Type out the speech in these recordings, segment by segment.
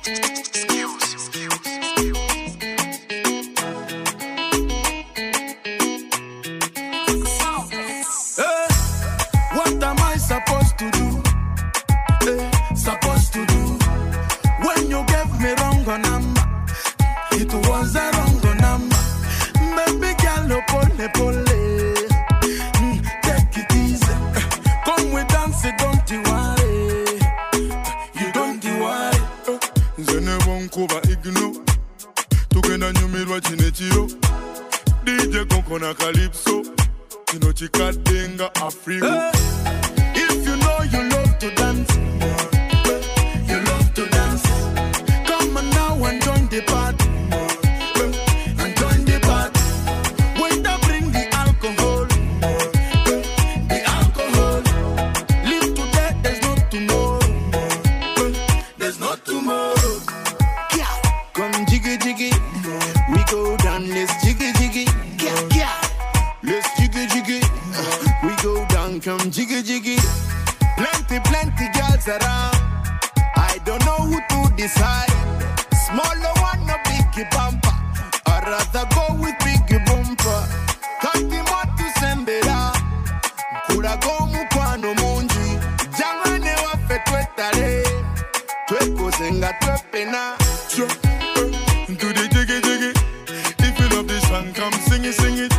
What am I supposed to do? Supposed to do? When you gave me wrong number, it was a wrong number. Baby girl, pole. Take it easy. Come we dance, don't you worry. You don't you worry. Zene wonkuba igno. Tukenda nyumirwa chinechiro. DJ Kokona Calypso. Kino chikadenga Africa. If you know you love to dance, you love to dance. Come on now and join the party. And join the party. When they bring the alcohol, the alcohol. Live today, there's no tomorrow. There's no tomorrow. Come jiggy jiggy, we go down, let's jiggy jiggy. Let's jiggy jiggy, we go down, come jiggy jiggy. Plenty girls around. I don't know who to decide. Smaller one or biggie bumper. I'd rather go with biggie bumper. Kanti matu sembera. Kula go mukwano munji. Jangane wafe twetare. Tweko senga twepena. Do the jiggy jiggy. If you love this song, come sing it.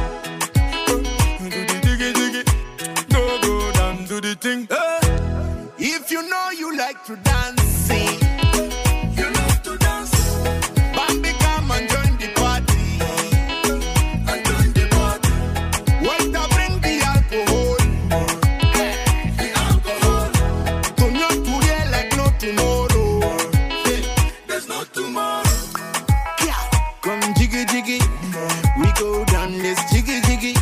Do the jiggy jiggy. Go down, do the thing. If you know you like to dance, sing. You love to dance. Bambi, come and join the party. And join the party. Wait, I bring the alcohol. The alcohol. Don't you today like no tomorrow. There's no tomorrow. Come jiggy jiggy. We go down, let's jiggy jiggy.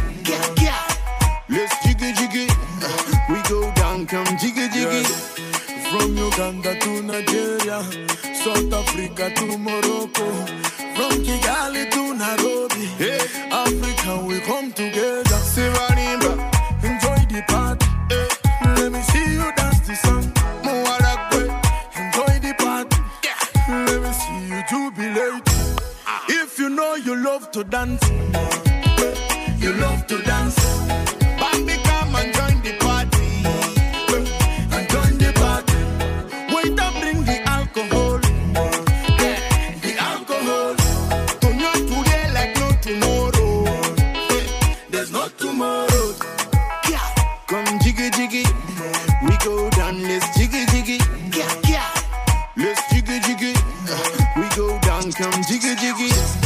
Let's jiggy jiggy. We go down, come jiggy jiggy. From Uganda to Nigeria, South Africa to Morocco, from Kigali to Nairobi, Africa we come together. Sivarimba, enjoy the party. Let me see you dance the song. Muwarakwe, enjoy the party. Let me see you jubilate. If you know you love to dance, you love to dance. Bambi, come and join the party. And join the party. Wait, I bring the alcohol. The alcohol. Don't you today like no tomorrow. There's no tomorrow. Come jiggy jiggy. We go down, let's jiggy jiggy. Let's jiggy jiggy. We go down, come jiggy jiggy.